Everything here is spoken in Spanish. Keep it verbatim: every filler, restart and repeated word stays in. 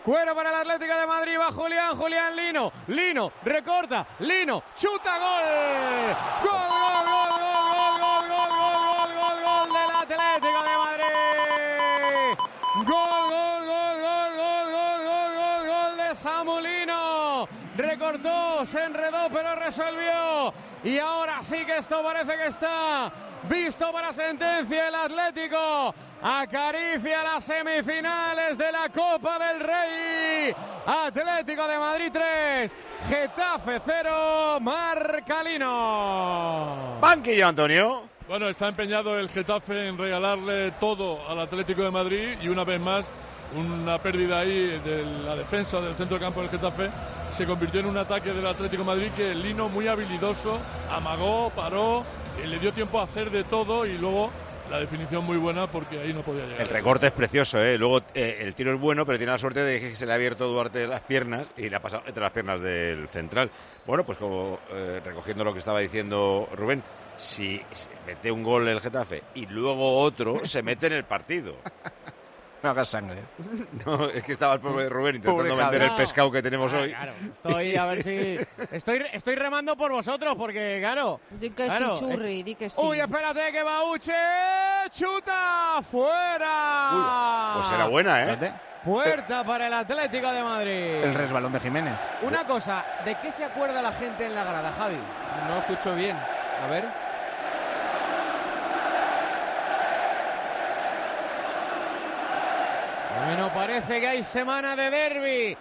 Cuero para el Atlético de Madrid, va Julián, Julián, Lino, Lino, recorta, Lino, chuta, gol, gol, gol, gol, gol, gol, gol, gol, gol, gol, gol del Atlético de Madrid, gol, gol, gol, gol, gol, gol, gol, gol, gol de Samu Lino, recortó, se enredó, pero resolvió, y ahora sí que esto parece que está visto para sentencia. El Atlético acaricia las semifinales de la Copa del Rey. Atlético de Madrid tres, Getafe cero, marca Lino. Banquillo, Antonio. Bueno, está empeñado el Getafe en regalarle todo al Atlético de Madrid y una vez más una pérdida ahí de la defensa del centro del campo del Getafe se convirtió en un ataque del Atlético de Madrid que Lino, muy habilidoso, amagó, paró, y le dio tiempo a hacer de todo y luego la definición muy buena porque ahí no podía llegar. El recorte es precioso, ¿eh? Luego eh, el tiro es bueno, pero tiene la suerte de que se le ha abierto Duarte de las piernas y le ha pasado entre las piernas del central. Bueno, pues como eh, recogiendo lo que estaba diciendo Rubén, si se mete un gol el Getafe y luego otro, se mete en el partido. No hagas sangre. No, es que estaba el pobre Rubén intentando Pobre vender Javi. el pescado que tenemos Ah, hoy. Claro, estoy a ver si estoy estoy remando por vosotros porque claro. Di que claro, sí, Churri, di que sí. Uy, espérate que Bauche chuta fuera. Uy, pues era buena, ¿eh? Espérate. Puerta para el Atlético de Madrid. El resbalón de Jiménez. Una cosa, ¿de qué se acuerda la gente en la grada, Javi? No escucho bien. A ver. Bueno, parece que hay semana de derbi